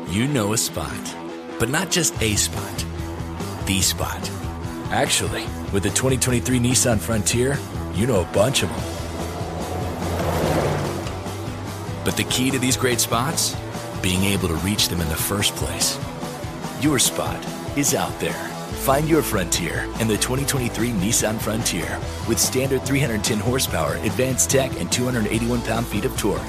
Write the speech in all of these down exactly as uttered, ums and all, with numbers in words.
you know a spot, but not just a spot, the spot. Actually, with the twenty twenty-three Nissan Frontier, you know a bunch of them. But the key to these great spots? Being able to reach them in the first place. Your spot is out there. Find your Frontier in the twenty twenty-three Nissan Frontier with standard three hundred ten horsepower, advanced tech, and two hundred eighty-one pound-feet of torque.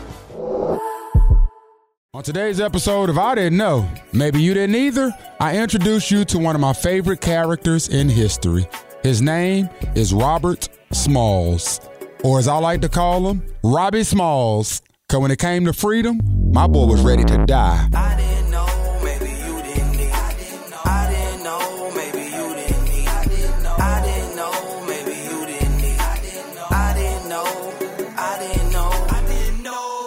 On today's episode of I Didn't Know, Maybe You Didn't Either, I introduce you to one of my favorite characters in history. His name is Robert Smalls, or as I like to call him, Robbie Smalls. Because when it came to freedom, my boy was ready to die. I didn't know, maybe you didn't need. I didn't know, I didn't know, maybe you didn't need. I didn't know, I didn't know, maybe you didn't need. I didn't know, I didn't know, I didn't know, I didn't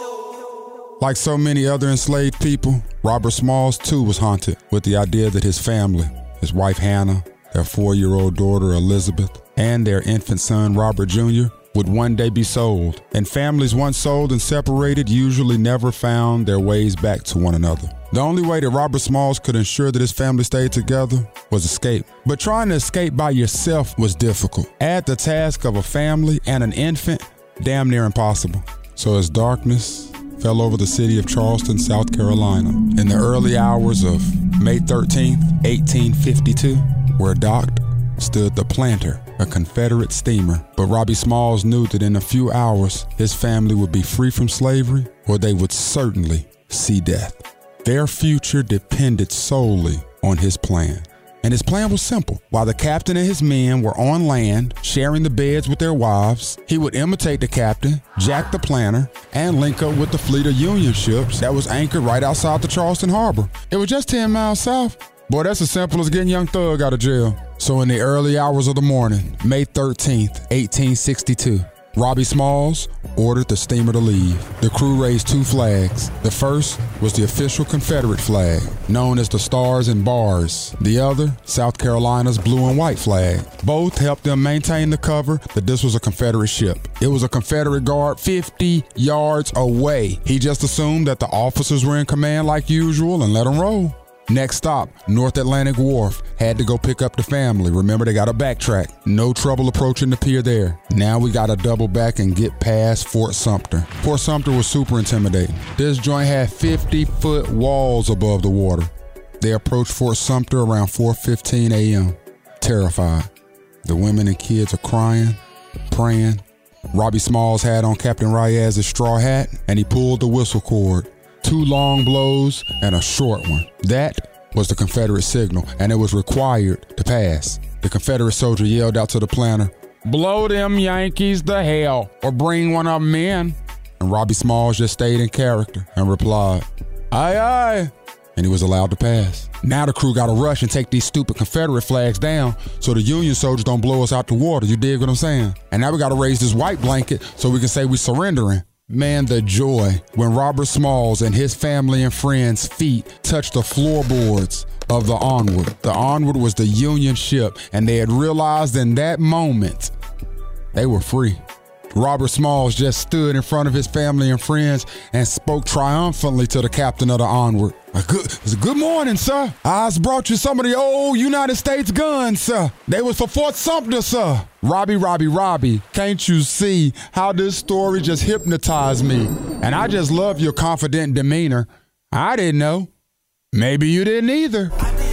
know. Like so many other enslaved people, Robert Smalls too was haunted with the idea that his family, his wife Hannah, their four-year-old daughter Elizabeth, and their infant son Robert Junior would one day be sold. And families once sold and separated usually never found their ways back to one another. The only way that Robert Smalls could ensure that his family stayed together was escape. But trying to escape by yourself was difficult. Add the task of a family and an infant, damn near impossible. So as darkness fell over the city of Charleston, South Carolina, in the early hours of May thirteenth, eighteen fifty-two, where docked stood the Planter, a Confederate steamer. But Robbie Smalls knew that in a few hours, his family would be free from slavery, or they would certainly see death. Their future depended solely on his plan. And his plan was simple. While the captain and his men were on land, sharing the beds with their wives, he would imitate the captain, jack the Planter, and link up with the fleet of Union ships that was anchored right outside the Charleston harbor. It was just ten miles south. Boy, that's as simple as getting Young Thug out of jail. So in the early hours of the morning, May thirteenth, eighteen sixty-two, Robbie Smalls ordered the steamer to leave. The crew raised two flags. The first was the official Confederate flag, known as the Stars and Bars. The other, South Carolina's blue and white flag. Both helped them maintain the cover that this was a Confederate ship. It was a Confederate guard fifty yards away. He just assumed that the officers were in command like usual and let them roll. Next stop, North Atlantic Wharf. Had to go pick up the family. Remember, they got to backtrack. No trouble approaching the pier there. Now we got to double back and get past Fort Sumter. Fort Sumter was super intimidating. This joint had fifty-foot walls above the water. They approached Fort Sumter around four fifteen a.m., terrified. The women and kids are crying, praying. Robbie Smalls had on Captain Ryaz's straw hat, and he pulled the whistle cord. Two long blows and a short one. That was the Confederate signal, and it was required to pass. The Confederate soldier yelled out to the Planter, "Blow them Yankees to hell, or bring one of them in." And Robbie Smalls just stayed in character and replied, "Aye, aye," and he was allowed to pass. Now the crew got to rush and take these stupid Confederate flags down so the Union soldiers don't blow us out the water. You dig what I'm saying? And now we got to raise this white blanket so we can say we're surrendering. Man, the joy when Robert Smalls and his family and friends' feet touched the floorboards of the Onward. The Onward was the Union ship, and they had realized in that moment they were free. Robert Smalls just stood in front of his family and friends and spoke triumphantly to the captain of the Onward. A good, it's a good morning, sir. I just brought you some of the old United States guns, sir. They was for Fort Sumter, sir. Robbie, Robbie, Robbie, can't you see how this story just hypnotized me? And I just love your confident demeanor. I didn't know. Maybe you didn't either.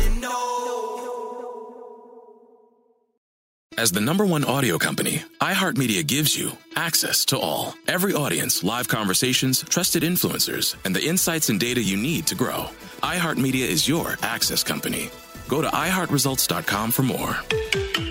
As the number one audio company, iHeartMedia gives you access to all. Every audience, live conversations, trusted influencers, and the insights and data you need to grow. iHeartMedia is your access company. Go to i heart results dot com for more.